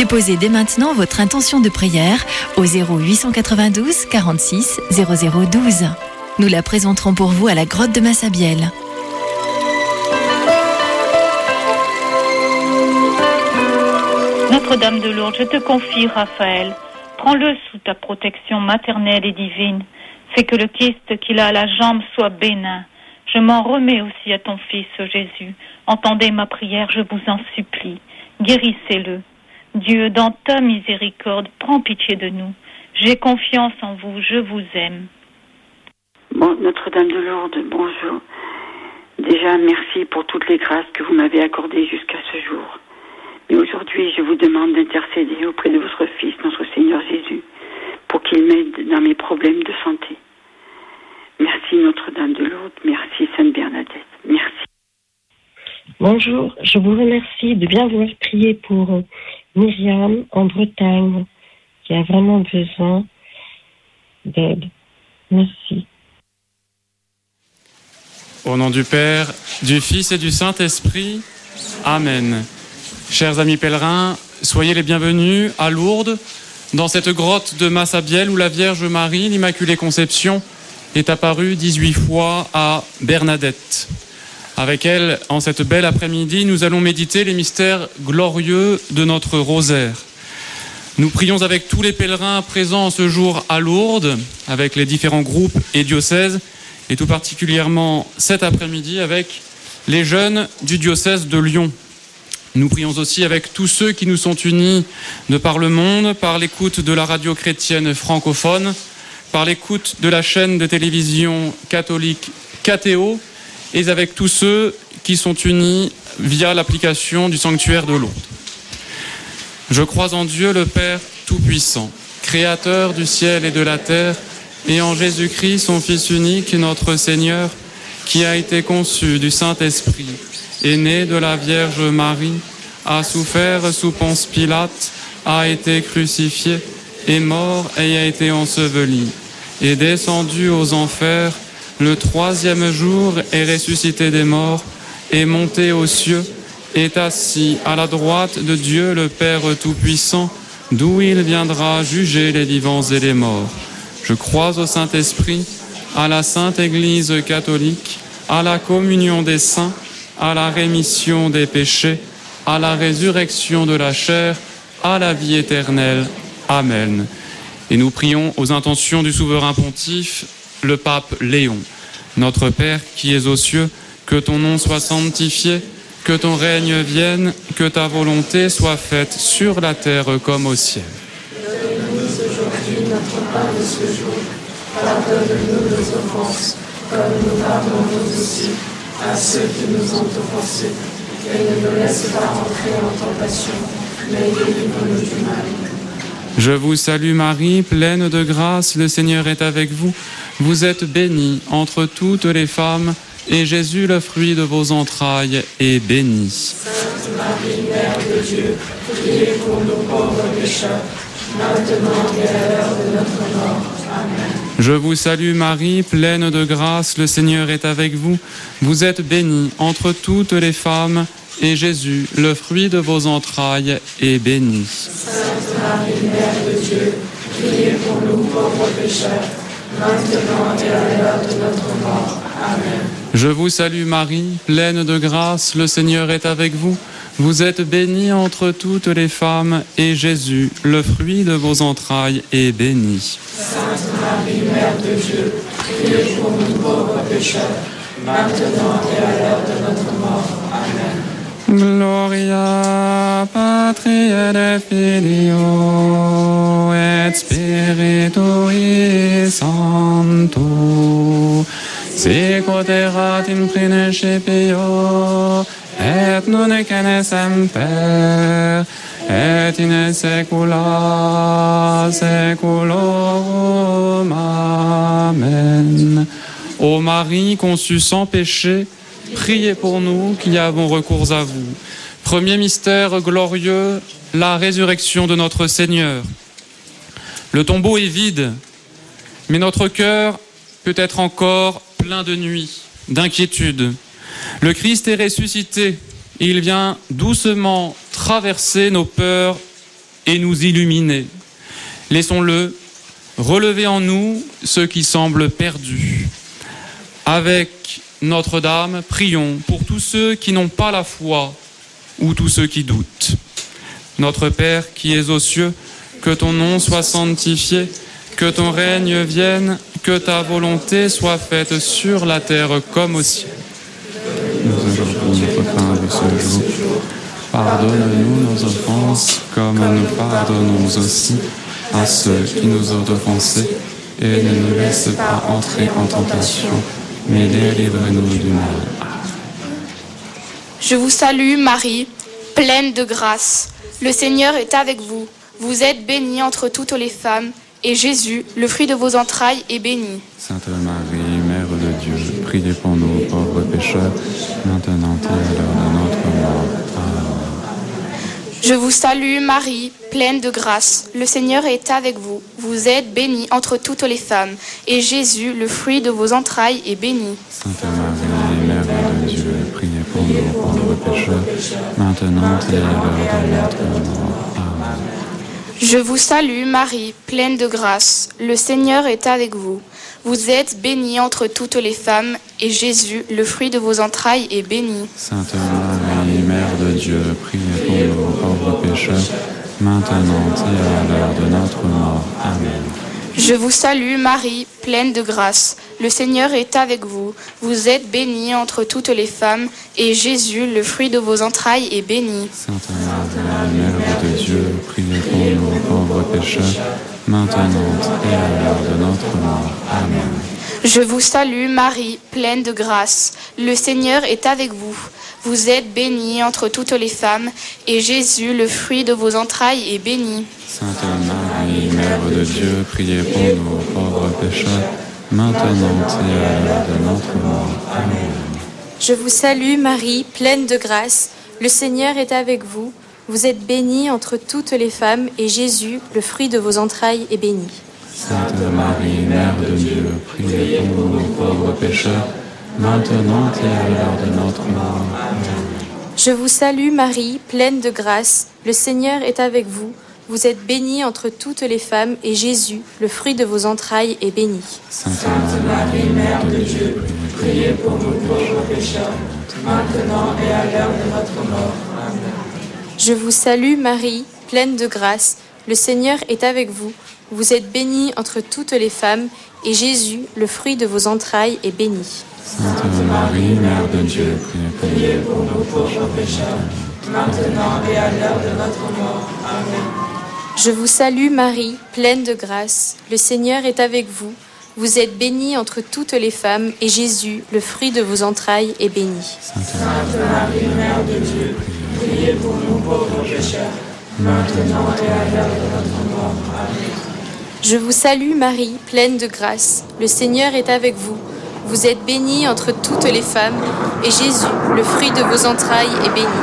Déposez dès maintenant votre intention de prière au 0892 46 0012. Nous la présenterons pour vous à la grotte de Massabielle. Notre-Dame de Lourdes, je te confie Raphaël. Prends-le sous ta protection maternelle et divine. Fais que le kyste qu'il a à la jambe soit bénin. Je m'en remets aussi à ton Fils Jésus. Entendez ma prière, je vous en supplie. Guérissez-le. Dieu, dans ta miséricorde, prends pitié de nous. J'ai confiance en vous, je vous aime. Bon, Notre-Dame de Lourdes, bonjour. Déjà, merci pour toutes les grâces que vous m'avez accordées jusqu'à ce jour. Mais aujourd'hui, je vous demande d'intercéder auprès de votre Fils, notre Seigneur Jésus, pour qu'il m'aide dans mes problèmes de santé. Merci Notre-Dame de Lourdes, merci Sainte Bernadette, merci. Bonjour, je vous remercie de bien vouloir prier pour Myriam en Bretagne, qui a vraiment besoin d'aide. Merci. Au nom du Père, du Fils et du Saint-Esprit, Amen. Chers amis pèlerins, soyez les bienvenus à Lourdes, dans cette grotte de Massabielle où la Vierge Marie, l'Immaculée Conception, est apparue 18 fois à Bernadette. Avec elle, en cette belle après-midi, nous allons méditer les mystères glorieux de notre rosaire. Nous prions avec tous les pèlerins présents ce jour à Lourdes, avec les différents groupes et diocèses, et tout particulièrement cet après-midi avec les jeunes du diocèse de Lyon. Nous prions aussi avec tous ceux qui nous sont unis de par le monde, par l'écoute de la radio chrétienne francophone, par l'écoute de la chaîne de télévision catholique KTO, et avec tous ceux qui sont unis via l'application du sanctuaire de Lourdes. Je crois en Dieu le Père Tout-Puissant, Créateur du ciel et de la terre, et en Jésus-Christ, son Fils unique, notre Seigneur, qui a été conçu du Saint-Esprit, est né de la Vierge Marie, a souffert sous Ponce Pilate, a été crucifié, est mort et a été enseveli, est descendu aux enfers, le 3e jour est ressuscité des morts, est monté aux cieux, est assis à la droite de Dieu le Père Tout-Puissant, d'où il viendra juger les vivants et les morts. Je crois au Saint-Esprit, à la Sainte Église catholique, à la communion des saints, à la rémission des péchés, à la résurrection de la chair, à la vie éternelle. Amen. Et nous prions aux intentions du souverain pontife, le pape Léon. Notre Père qui es aux cieux, que ton nom soit sanctifié, que ton règne vienne, que ta volonté soit faite sur la terre comme au ciel. Donne-nous aujourd'hui notre pain de ce jour. Pardonne-nous nos offenses, comme nous pardonnons aussi à ceux qui nous ont offensés. Et ne nous laisse pas entrer en tentation, mais délivre-nous du mal. Je vous salue Marie, pleine de grâce, le Seigneur est avec vous. Vous êtes bénie entre toutes les femmes, et Jésus, le fruit de vos entrailles, est béni. Sainte Marie, Mère de Dieu, priez pour nous pauvres pécheurs, maintenant et à l'heure de notre mort. Amen. Je vous salue Marie, pleine de grâce, le Seigneur est avec vous. Vous êtes bénie entre toutes les femmes, et Jésus, le fruit de vos entrailles, est béni. Sainte Marie, Mère de Dieu, priez pour nous pauvres pécheurs, maintenant et à l'heure de notre mort. Amen. Je vous salue Marie, pleine de grâce, le Seigneur est avec vous. Vous êtes bénie entre toutes les femmes, et Jésus, le fruit de vos entrailles, est béni. Sainte Marie, Mère de Dieu, priez pour nous pauvres pécheurs, maintenant et à l'heure de notre mort. Amen. Gloria Patri et Filio et Spiritui Sancto, sicut erat in principio et nunc et semper et in saecula saeculorum. Amen. Ô Marie conçue sans péché, priez pour nous qui avons recours à vous. Premier mystère glorieux, la résurrection de notre Seigneur. Le tombeau est vide, mais notre cœur peut être encore plein de nuit, d'inquiétude. Le Christ est ressuscité et il vient doucement traverser nos peurs et nous illuminer. Laissons-le relever en nous ce qui semble perdu. Avec Notre-Dame, prions pour tous ceux qui n'ont pas la foi ou tous ceux qui doutent. Notre Père qui es aux cieux, que ton nom soit sanctifié, que ton règne vienne, que ta volonté soit faite sur la terre comme au ciel. Nous aujourd'hui notre pain de ce jour. Pardonne-nous nos offenses, comme nous pardonnons aussi à ceux qui nous ont offensés, et ne nous laisse pas entrer en tentation, mais délivre-nous du mal. Je vous salue Marie, pleine de grâce. Le Seigneur est avec vous. Vous êtes bénie entre toutes les femmes, et Jésus, le fruit de vos entrailles, est béni. Sainte Marie, Mère de Dieu, priez pour nous pauvres pécheurs, maintenant et à l'heure de notre mort. Amen. Je vous salue Marie, pleine de grâce. Le Seigneur est avec vous. Vous êtes bénie entre toutes les femmes, et Jésus, le fruit de vos entrailles, est béni. Sainte Marie, Mère de Dieu, priez pour nous pauvres pécheurs, maintenant et à l'heure de notre mort. Amen. Je vous salue Marie, pleine de grâce. Le Seigneur est avec vous. Vous êtes bénie entre toutes les femmes, et Jésus, le fruit de vos entrailles, est béni. Sainte Marie, Mère de Dieu, priez pour nous pauvres pécheurs, maintenant et à l'heure de notre mort. Amen. Je vous salue Marie, pleine de grâce. Le Seigneur est avec vous. Vous êtes bénie entre toutes les femmes, et Jésus, le fruit de vos entrailles, est béni. Sainte Marie, Mère de Dieu, priez pour nous pauvres pécheurs, maintenant et à l'heure de notre mort. Amen. Je vous salue Marie, pleine de grâce. Le Seigneur est avec vous. Vous êtes bénie entre toutes les femmes, et Jésus, le fruit de vos entrailles, est béni. Sainte Marie, Mère de Dieu, priez pour nous pauvres pécheurs, maintenant et à l'heure de notre mort. Amen. Je vous salue Marie, pleine de grâce. Le Seigneur est avec vous. Vous êtes bénie entre toutes les femmes, et Jésus, le fruit de vos entrailles, est béni. Sainte Marie, Mère de Dieu, priez pour nous pauvres pécheurs, maintenant et à l'heure de notre mort. Amen. Je vous salue Marie, pleine de grâce. Le Seigneur est avec vous. Vous êtes bénie entre toutes les femmes, et Jésus, le fruit de vos entrailles, est béni. Sainte Marie, Mère de Dieu, priez pour nous pauvres pécheurs, maintenant et à l'heure de notre mort. Amen. Je vous salue Marie, pleine de grâce. Le Seigneur est avec vous. Vous êtes bénie entre toutes les femmes, et Jésus, le fruit de vos entrailles, est béni. Sainte Marie, Mère de Dieu, priez pour nous pauvres pécheurs, maintenant et à l'heure de notre mort. Amen. Je vous salue Marie, pleine de grâce. Le Seigneur est avec vous. Vous êtes bénie entre toutes les femmes, et Jésus, le fruit de vos entrailles, est béni. Sainte Marie, Mère de Dieu, priez pour nous pauvres pécheurs, maintenant et à l'heure de notre mort. Amen. Je vous salue Marie, pleine de grâce. Le Seigneur est avec vous. Vous êtes bénie entre toutes les femmes, et Jésus, le fruit de vos entrailles, est béni.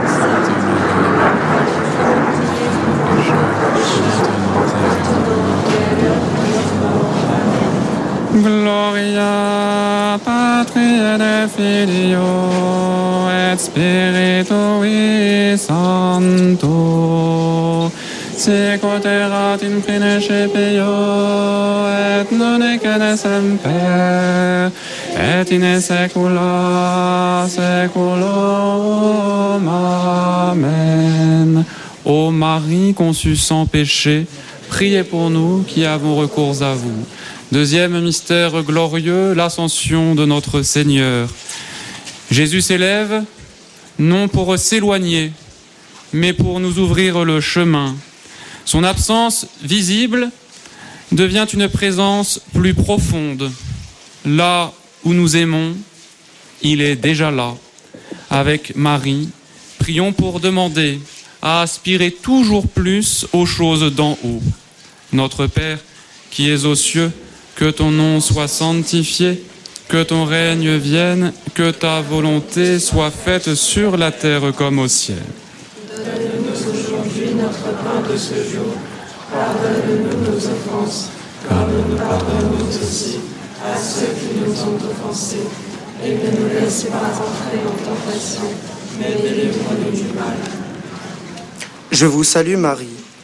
Gloria Patri et Filio et Spiritui Sancto, sicut erat in principio et nunc et semper et in saecula saeculorum. Amen. Ô Marie conçue sans péché, priez pour nous qui avons recours à vous. Deuxième mystère glorieux, l'ascension de notre Seigneur. Jésus s'élève, non pour s'éloigner, mais pour nous ouvrir le chemin. Son absence visible devient une présence plus profonde. Là où nous aimons, il est déjà là. Avec Marie, prions pour demander à aspirer toujours plus aux choses d'en haut. Notre Père, qui es aux cieux, que ton nom soit sanctifié, que ton règne vienne, que ta volonté soit faite sur la terre comme au ciel. Donne-nous aujourd'hui notre pain de ce jour. Pardonne-nous nos offenses, comme nous pardonnons aussi à ceux qui nous ont offensés. Et ne nous laisse pas entrer en tentation, mais délivre-nous du mal. Je vous salue Marie,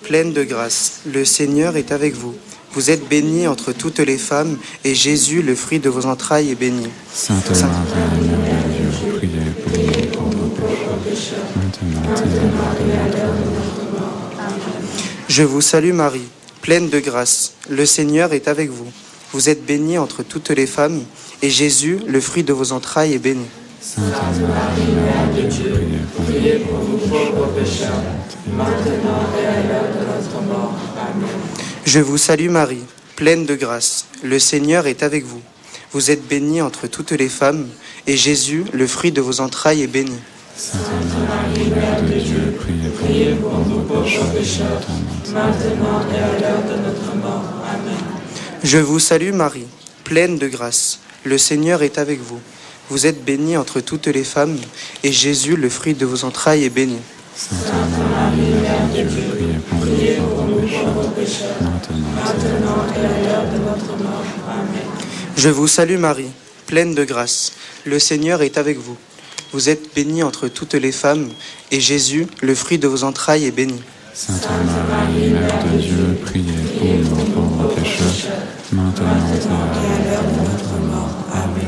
pleine de grâce, le Seigneur est avec vous. Vous êtes bénie entre toutes les femmes, et Jésus, le fruit de vos entrailles, est béni. Sainte Marie, Mère de Dieu, priez pour nous pauvres pécheurs, maintenant et à l'heure de notre mort. Je vous salue Marie, pleine de grâce, le Seigneur est avec vous. Vous êtes bénie entre toutes les femmes, et Jésus, le fruit de vos entrailles, est béni. Sainte Marie, Mère de Dieu, priez pour nous pauvres pécheurs, maintenant et à l'heure de notre mort. Amen. Je vous salue Marie, pleine de grâce, le Seigneur est avec vous. Vous êtes bénie entre toutes les femmes, et Jésus, le fruit de vos entrailles, est béni. Sainte Marie, Mère de Dieu, priez pour nous pauvres pécheurs, maintenant et à l'heure de notre mort. Amen. Je vous salue Marie, pleine de grâce, le Seigneur est avec vous. Vous êtes bénie entre toutes les femmes, et Jésus, le fruit de vos entrailles, est béni. Sainte Marie, Mère de Dieu, priez pour nous pauvres pécheurs, maintenant et à l'heure de notre mort. Amen. Je vous salue Marie, pleine de grâce, le Seigneur est avec vous. Vous êtes bénie entre toutes les femmes, et Jésus, le fruit de vos entrailles, est béni. Sainte Marie, Mère de Dieu, priez pour nous pauvres pécheurs, maintenant et à l'heure de notre mort. Amen.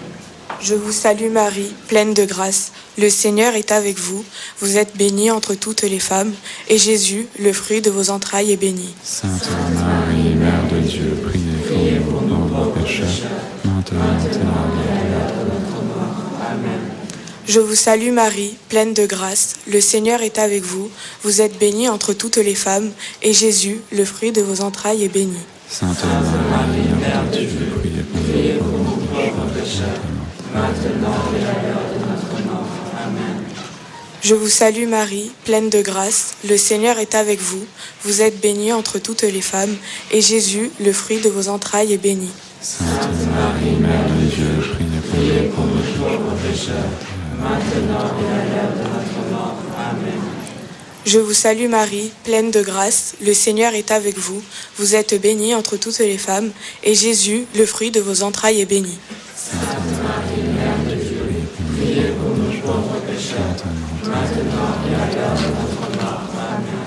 Je vous salue Marie, pleine de grâce, le Seigneur est avec vous. Vous êtes bénie entre toutes les femmes, et Jésus, le fruit de vos entrailles, est béni. Sainte Marie, Mère de Dieu, priez pour nous pauvres pécheurs, maintenant et à l'heure de notre mort. Amen. Je vous salue Marie, pleine de grâce, le Seigneur est avec vous. Vous êtes bénie entre toutes les femmes, et Jésus, le fruit de vos entrailles, est béni. Sainte Marie, Mère de Dieu, priez pour nous pauvres pécheurs, maintenant et à l'heure de notre mort. Amen. Je vous salue Marie, pleine de grâce, le Seigneur est avec vous. Vous êtes bénie entre toutes les femmes, et Jésus, le fruit de vos entrailles, est béni. Sainte Marie, Mère de Dieu, priez pour nous pauvres pécheurs, maintenant et à l'heure de notre mort. Amen. Je vous salue Marie, pleine de grâce, le Seigneur est avec vous. Vous êtes bénie entre toutes les femmes, et Jésus, le fruit de vos entrailles, est béni. Sainte Marie, Mère de Dieu, priez pour nous pauvres pécheurs, maintenant et à l'heure de notre mort. Amen.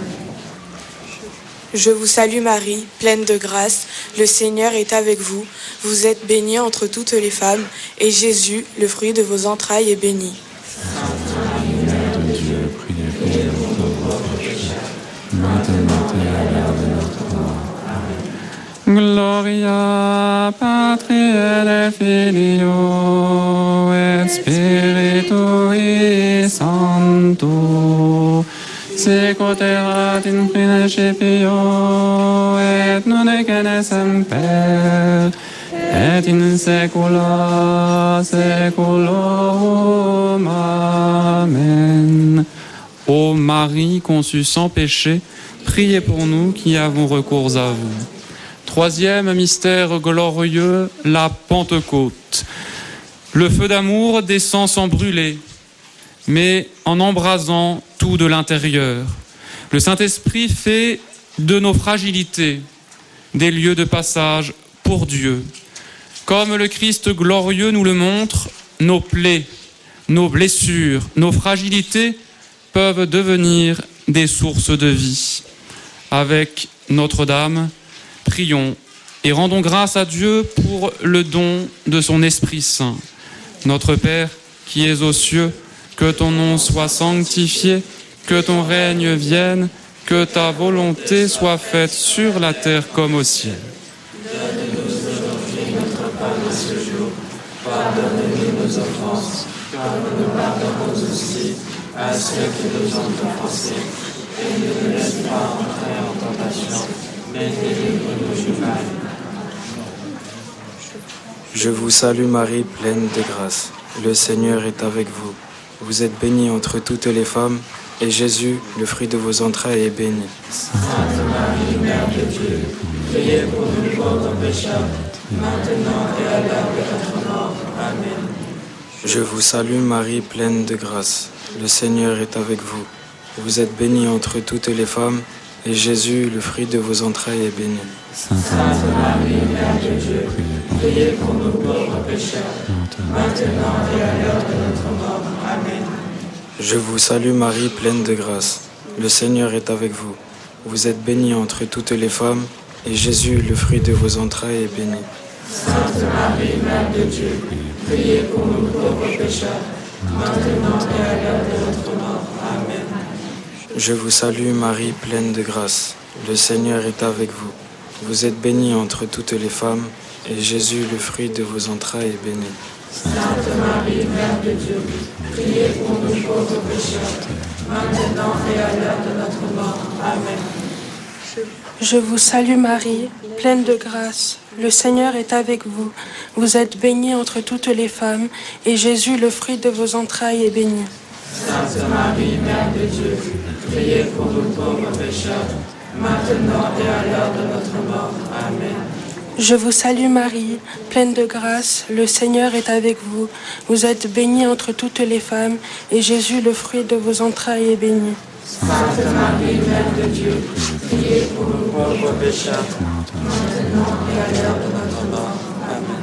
Je vous salue Marie, pleine de grâce, le Seigneur est avec vous. Vous êtes bénie entre toutes les femmes, et Jésus, le fruit de vos entrailles, est béni. Sainte Marie, Mère de Dieu, priez pour nous pauvres pécheurs, maintenant et à l'heure de notre mort. Amen. Gloria Patri et Filio et Spiritui Sancto, sicut erat in principio et nunc et semper et in saecula saeculorum. Amen. Ô Marie conçue sans péché, priez pour nous qui avons recours à vous. Troisième mystère glorieux, la Pentecôte. Le feu d'amour descend sans brûler, mais en embrasant tout de l'intérieur. Le Saint-Esprit fait de nos fragilités des lieux de passage pour Dieu. Comme le Christ glorieux nous le montre, nos plaies, nos blessures, nos fragilités peuvent devenir des sources de vie. Avec Notre-Dame, prions et rendons grâce à Dieu pour le don de son Esprit Saint. Notre Père, qui es aux cieux, que ton nom soit sanctifié, que ton règne vienne, que ta volonté soit faite sur la terre comme au ciel. Donne-nous aujourd'hui notre pain de ce jour. Pardonne-nous nos offenses, comme nous pardonnons aussi à ceux qui nous ont offensés. Et ne nous laisse pas entrer en tentation, mais délivre-nous du mal. Je vous salue Marie, pleine de grâce. Le Seigneur est avec vous. Vous êtes bénie entre toutes les femmes, et Jésus, le fruit de vos entrailles, est béni. Sainte Marie, Mère de Dieu, priez pour nous pauvres pécheurs, maintenant et à l'heure de notre mort. Amen. Je vous salue Marie, pleine de grâce. Le Seigneur est avec vous. Vous êtes bénie entre toutes les femmes, et Jésus, le fruit de vos entrailles, est béni. Sainte Marie, Mère de Dieu, priez pour nous pauvres pécheurs, maintenant et à l'heure de notre mort. Amen. Je vous salue Marie, pleine de grâce. Le Seigneur est avec vous. Vous êtes bénie entre toutes les femmes, et Jésus, le fruit de vos entrailles, est béni. Sainte Marie, Mère de Dieu, priez pour nous pauvres pécheurs, maintenant et à l'heure de notre mort. Amen. Je vous salue Marie, pleine de grâce. Le Seigneur est avec vous. Vous êtes bénie entre toutes les femmes, et Jésus, le fruit de vos entrailles, est béni. Sainte Marie, Mère de Dieu, priez pour nous pauvres pécheurs, maintenant et à l'heure de notre mort. Amen. Je vous salue Marie, pleine de grâce. Le Seigneur est avec vous. Vous êtes bénie entre toutes les femmes, et Jésus, le fruit de vos entrailles, est béni. Sainte Marie, Mère de Dieu, priez pour nous pauvres pécheurs, maintenant et à l'heure de notre mort. Amen. Je vous salue Marie, pleine de grâce. Le Seigneur est avec vous. Vous êtes bénie entre toutes les femmes, et Jésus, le fruit de vos entrailles, est béni. Sainte Marie, Mère de Dieu, priez pour nous pauvres pécheurs, maintenant et à l'heure de notre mort. Amen.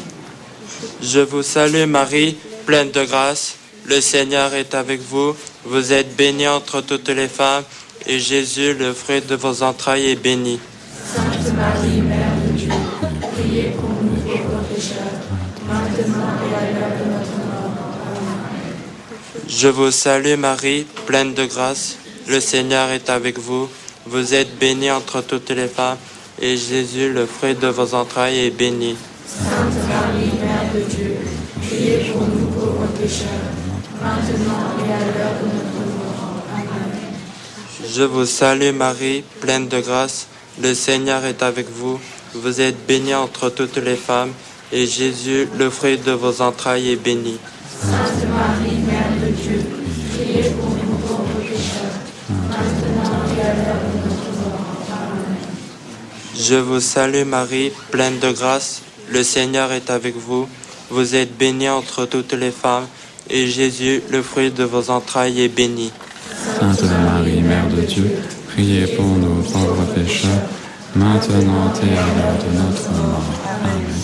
Je vous salue Marie, pleine de grâce. Le Seigneur est avec vous. Vous êtes bénie entre toutes les femmes, et Jésus, le fruit de vos entrailles, est béni. Sainte Marie, Mère de Dieu, priez pour nous pauvres pécheurs, maintenant et à l'heure de notre mort. Amen. Je vous salue Marie, pleine de grâce. Le Seigneur est avec vous. Vous êtes bénie entre toutes les femmes, et Jésus, le fruit de vos entrailles, est béni. Sainte Marie, Mère de Dieu, priez pour nous pauvres pécheurs, maintenant et à l'heure de notre mort. Amen. Je vous salue Marie, pleine de grâce. Le Seigneur est avec vous. Vous êtes bénie entre toutes les femmes, et Jésus, le fruit de vos entrailles, est béni. Sainte Marie, Mère de Dieu, priez pour nous pauvres pécheurs, maintenant et à l'heure de notre mort. Amen. Je vous salue Marie, pleine de grâce. Le Seigneur est avec vous. Vous êtes bénie entre toutes les femmes, et Jésus, le fruit de vos entrailles, est béni. Sainte Marie, Mère de Dieu, priez pour nous pauvres pécheurs, maintenant et à l'heure de notre mort. Amen.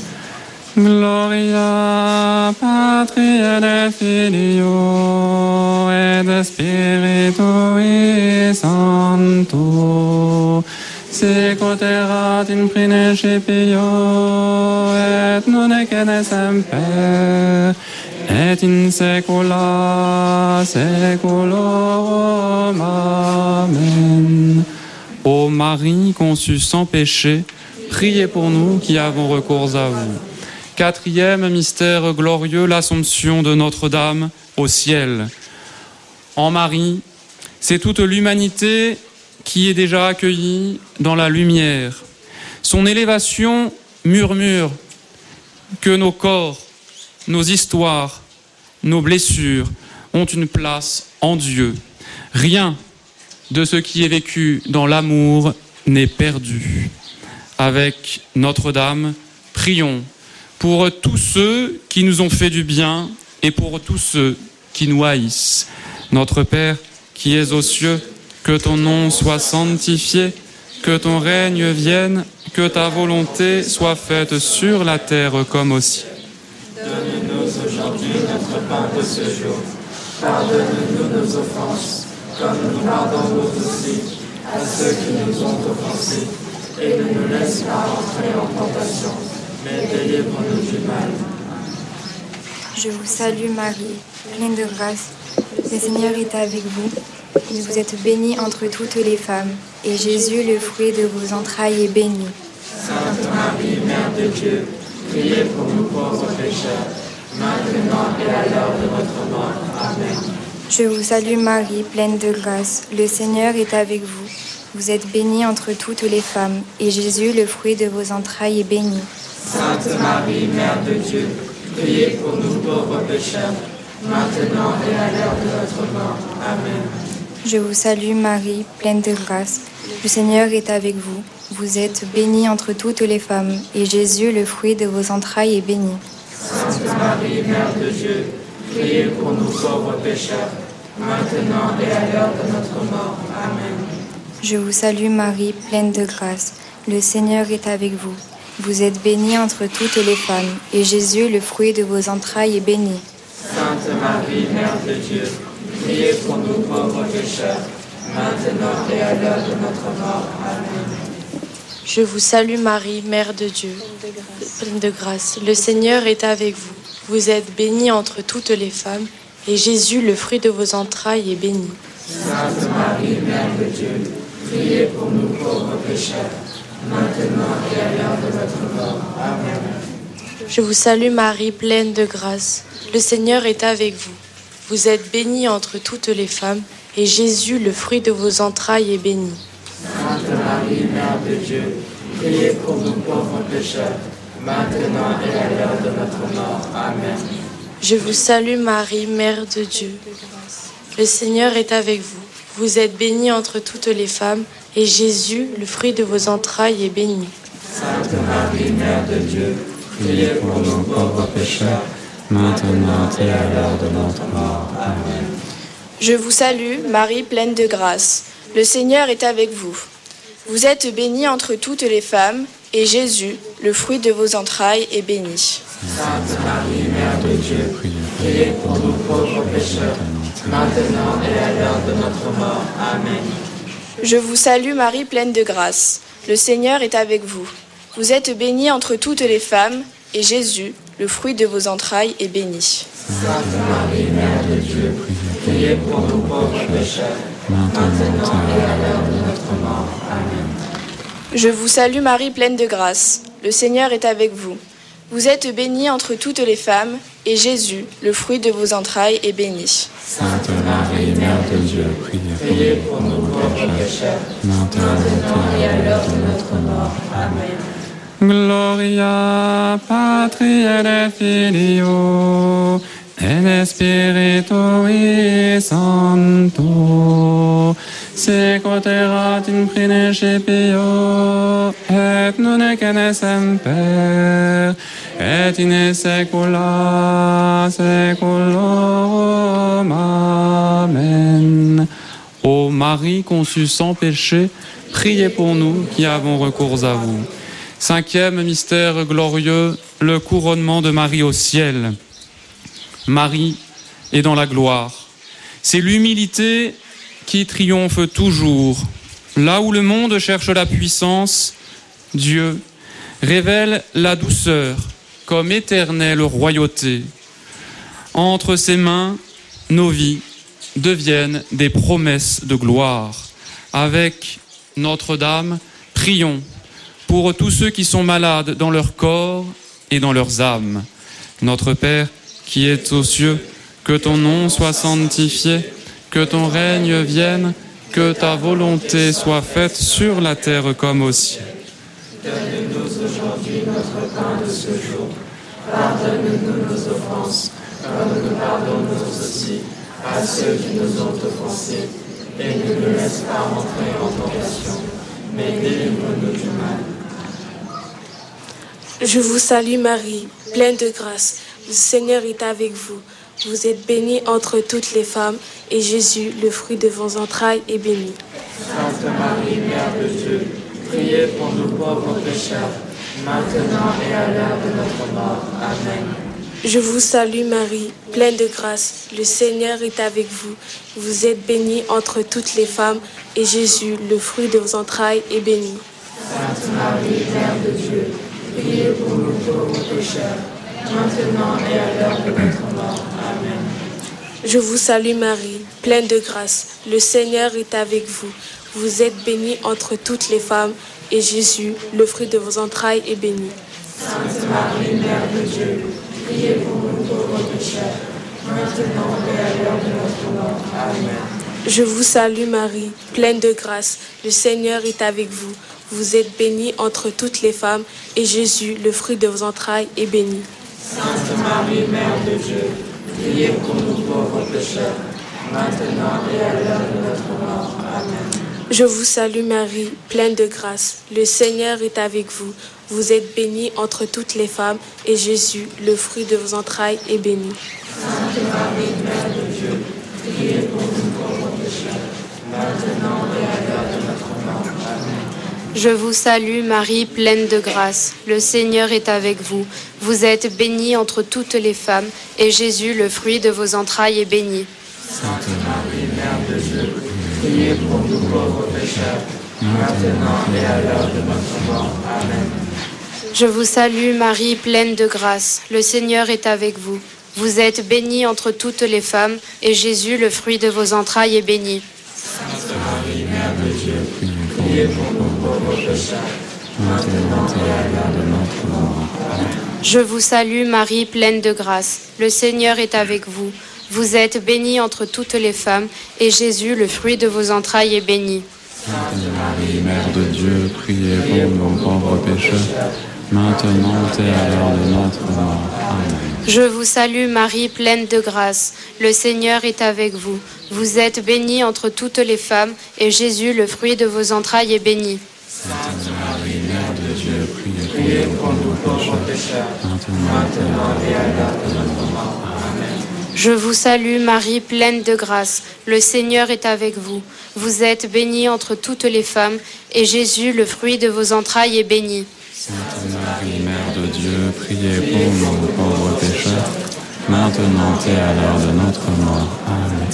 Gloria Patri et Filio et Spiritui Sancto, sicut erat in principio et nunc et semper et in saecula saeculorum. Amen. Ô Marie conçue sans péché, priez pour nous qui avons recours à vous. Quatrième mystère glorieux, l'Assomption de Notre-Dame au ciel. En Marie, c'est toute l'humanité qui est déjà accueillie dans la lumière. Son élévation murmure que nos corps, nos histoires, nos blessures ont une place en Dieu. Rien de ce qui est vécu dans l'amour n'est perdu. Avec Notre-Dame, prions pour tous ceux qui nous ont fait du bien et pour tous ceux qui nous haïssent. Notre Père, qui es aux cieux, que ton nom soit sanctifié, que ton règne vienne, que ta volonté soit faite sur la terre comme au ciel. Donne-nous aujourd'hui notre pain de ce jour. Pardonne-nous nos offenses, comme nous pardonnons aussi à ceux qui nous ont offensés. Et ne nous laisse pas entrer en tentation, mais délivre-nous du mal. Je vous salue Marie, pleine de grâce. Le Seigneur est avec vous. Vous êtes bénie entre toutes les femmes, et Jésus, le fruit de vos entrailles, est béni. Sainte Marie, Mère de Dieu, priez pour nous pauvres pécheurs, maintenant et à l'heure de notre mort. Amen. Je vous salue Marie, pleine de grâce. Le Seigneur est avec vous. Vous êtes bénie entre toutes les femmes, et Jésus, le fruit de vos entrailles, est béni. Sainte Marie, Mère de Dieu, priez pour nous pauvres pécheurs, maintenant et à l'heure de notre mort. Amen. Je vous salue Marie, pleine de grâce. Le Seigneur est avec vous. Vous êtes bénie entre toutes les femmes, et Jésus, le fruit de vos entrailles, est béni. Sainte Marie, Mère de Dieu, priez pour nous pauvres pécheurs, maintenant et à l'heure de notre mort. Amen. Je vous salue Marie, pleine de grâce. Le Seigneur est avec vous. Vous êtes bénie entre toutes les femmes, et Jésus, le fruit de vos entrailles, est béni. Sainte Marie, Mère de Dieu, priez pour nous pauvres pécheurs, maintenant et à l'heure de notre mort. Amen. Je vous salue Marie, Mère de Dieu, pleine de grâce. Le Seigneur est avec vous. Vous êtes bénie entre toutes les femmes, et Jésus, le fruit de vos entrailles, est béni. Sainte Marie, Mère de Dieu, priez pour nous pauvres pécheurs, maintenant et à l'heure de notre mort. Amen. Je vous salue Marie, pleine de grâce. Le Seigneur est avec vous. Vous êtes bénie entre toutes les femmes, et Jésus, le fruit de vos entrailles, est béni. Sainte Marie, Mère de Dieu, priez pour nous pauvres pécheurs, maintenant et à l'heure de notre mort. Amen. Je vous salue Marie, Mère de Dieu. Le Seigneur est avec vous. Vous êtes bénie entre toutes les femmes, et Jésus, le fruit de vos entrailles, est béni. Sainte Marie, Mère de Dieu, priez pour nous pauvres pécheurs, maintenant et à l'heure de notre mort. Amen. Je vous salue, Marie pleine de grâce. Le Seigneur est avec vous. Vous êtes bénie entre toutes les femmes, et Jésus, le fruit de vos entrailles, est béni. Sainte Marie, Mère de Dieu, priez pour nous pauvres pécheurs, maintenant et à l'heure de notre mort. Amen. Je vous salue, Marie pleine de grâce. Le Seigneur est avec vous. Vous êtes bénie entre toutes les femmes, et Jésus, le fruit de vos entrailles, est béni. Sainte Marie, Mère de Dieu, priez pour nous pauvres pécheurs, maintenant et à l'heure de notre mort. Amen. Je vous salue, Marie pleine de grâce. Le Seigneur est avec vous. Vous êtes bénie entre toutes les femmes, et Jésus, le fruit de vos entrailles, est béni. Sainte Marie, Mère de Dieu, priez pour nous pauvres pécheurs, maintenant et à l'heure de notre mort. Amen. Gloria Patri et Filio et Spiritui Sancto, sequoterat in principio et nunc et semper et in saecula saeculorum. Amen. Ô Marie conçue sans péché, priez pour nous qui avons recours à vous. 5e mystère glorieux, le couronnement de Marie au ciel. Marie est dans la gloire. C'est l'humilité qui triomphe toujours. Là où le monde cherche la puissance, Dieu révèle la douceur comme éternelle royauté. Entre ses mains, nos vies deviennent des promesses de gloire. Avec Notre-Dame, prions pour tous ceux qui sont malades dans leur corps et dans leurs âmes. Notre Père, qui es aux cieux, que ton nom soit sanctifié, que ton règne vienne, que ta volonté soit faite sur la terre comme au ciel. Donne-nous aujourd'hui notre pain de ce jour. Pardonne-nous nos offenses, comme nous pardonnons aussi à ceux qui nous ont offensés. Et ne nous laisse pas entrer en tentation, mais délivre-nous du mal. Je vous salue Marie, pleine de grâce. Le Seigneur est avec vous. Vous êtes bénie entre toutes les femmes, et Jésus, le fruit de vos entrailles, est béni. Sainte Marie, Mère de Dieu, priez pour nous pauvres pécheurs, maintenant et à l'heure de notre mort. Amen. Je vous salue Marie, pleine de grâce. Le Seigneur est avec vous. Vous êtes bénie entre toutes les femmes, et Jésus, le fruit de vos entrailles, est béni. Sainte Marie, Mère de Dieu, priez pour nous pauvres pécheurs, maintenant et à l'heure de notre mort. Amen. Je vous salue Marie, pleine de grâce. Le Seigneur est avec vous. Vous êtes bénie entre toutes les femmes, et Jésus, le fruit de vos entrailles, est béni. Sainte Marie, Mère de Dieu, priez pour nous pauvres pécheurs, maintenant et à l'heure de notre mort. Amen. Je vous salue Marie, pleine de grâce. Le Seigneur est avec vous. Vous êtes bénie entre toutes les femmes, et Jésus, le fruit de vos entrailles, est béni. Sainte Marie, Mère de Dieu, priez pour nous pauvres pécheurs, maintenant et à l'heure de notre mort. Amen. Je vous salue Marie, pleine de grâce. Le Seigneur est avec vous. Vous êtes bénie entre toutes les femmes, et Jésus, le fruit de vos entrailles, est béni. Sainte Marie, Mère de Dieu, priez pour nous pauvres pécheurs, maintenant et à l'heure de notre mort. Amen. Je vous salue Marie, pleine de grâce. Le Seigneur est avec vous. Vous êtes bénie entre toutes les femmes, et Jésus, le fruit de vos entrailles, est béni. Sainte Marie, Mère de Dieu, Priez pour nous pauvres pécheurs, maintenant et à l'heure de notre mort. Amen. Je vous salue Marie, pleine de grâce. Le Seigneur est avec vous. Vous êtes bénie entre toutes les femmes, et Jésus, le fruit de vos entrailles, est béni. Sainte Marie, Mère de Dieu, priez pour nous pauvres pécheurs, maintenant et à l'heure de notre mort. Amen. Je vous salue Marie, pleine de grâce. Le Seigneur est avec vous. Vous êtes bénie entre toutes les femmes, et Jésus, le fruit de vos entrailles, est béni. Sainte Marie, Mère de Dieu, priez pour nous pauvres pécheurs, maintenant et à l'heure de notre mort. Amen. Je vous salue Marie, pleine de grâce. Le Seigneur est avec vous. Vous êtes bénie entre toutes les femmes, et Jésus, le fruit de vos entrailles, est béni. Sainte Marie, Mère de Dieu, priez pour nous pauvres pécheurs, maintenant et à l'heure de notre mort. Amen. Je vous salue Marie, pleine de grâce. Le Seigneur est avec vous. Vous êtes bénie entre toutes les femmes, et Jésus, le fruit de vos entrailles, est béni. Sainte Marie, Mère de Dieu, priez pour nous pauvres pécheurs, maintenant et à l'heure de notre mort. Amen.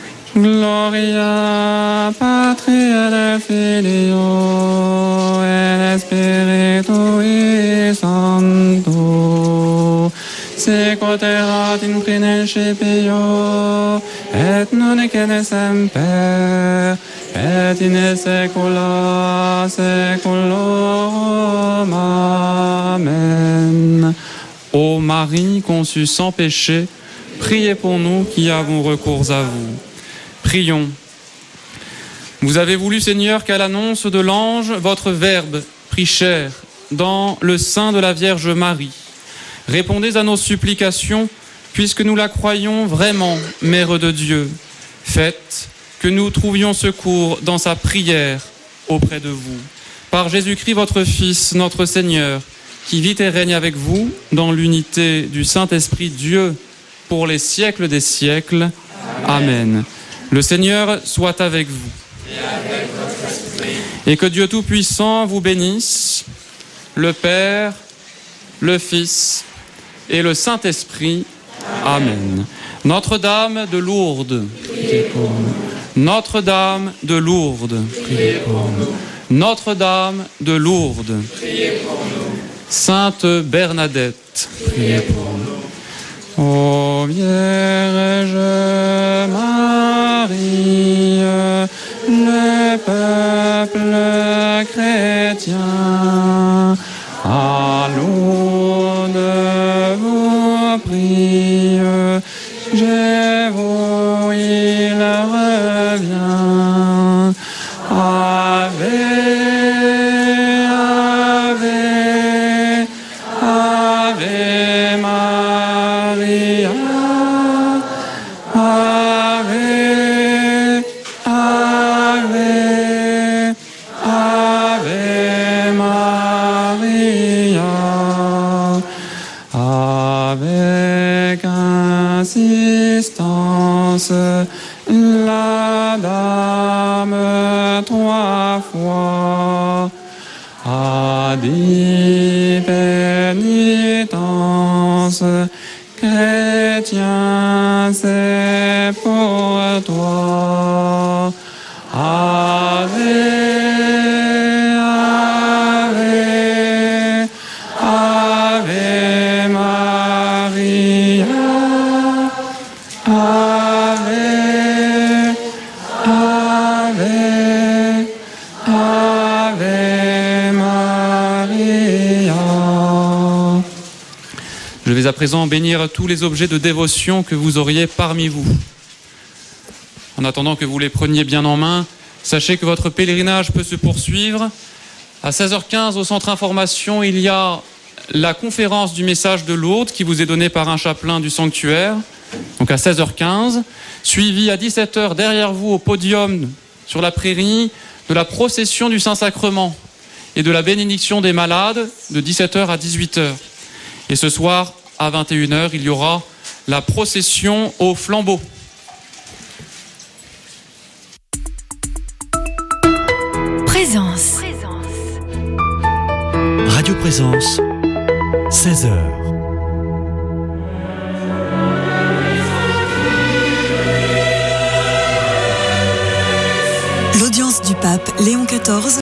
Gloria Patri et Filio et Spiritui Sancto, sicut erat in principio et nunc et semper et in saecula saeculorum. Amen. Ô Marie conçue sans péché, priez pour nous qui avons recours à vous. Prions. Vous avez voulu, Seigneur, qu'à l'annonce de l'ange, votre Verbe prit chair dans le sein de la Vierge Marie. Répondez à nos supplications, puisque nous la croyons vraiment, Mère de Dieu. Faites que nous trouvions secours dans sa prière auprès de vous. Par Jésus-Christ, votre Fils, notre Seigneur, qui vit et règne avec vous dans l'unité du Saint-Esprit Dieu pour les siècles des siècles. Amen. Le Seigneur soit avec vous. Et que Dieu Tout-Puissant vous bénisse, le Père, le Fils et le Saint-Esprit. Amen. Notre-Dame de Lourdes, priez pour nous. Notre-Dame de Lourdes, priez pour nous. Notre-Dame de Lourdes, priez pour nous. Sainte Bernadette, priez pour nous. Ô Vierge Marie, le peuple chrétien, à Lourdes vous prie, je vous il revient. Ave, Ave, Ave Maria, Ave, Ave, Ave Maria. Avec insistance, la Dame 3 fois a dit pénitence, chrétien, c'est pour toi. Ave, Ave, Ave Maria, Ave, Ave, Ave Maria. Je vais à présent bénir tous les objets de dévotion que vous auriez parmi vous. En attendant que vous les preniez bien en main, sachez que votre pèlerinage peut se poursuivre. À 16h15, au centre information, il y a la conférence du message de Lourdes qui vous est donnée par un chapelain du sanctuaire, donc à 16h15, suivi à 17h derrière vous au podium sur la prairie de la procession du Saint-Sacrement et de la bénédiction des malades de 17h à 18h. Et ce soir, à 21h, il y aura la procession au flambeau. Présence. Radio Présence, 16h. du pape Léon XIV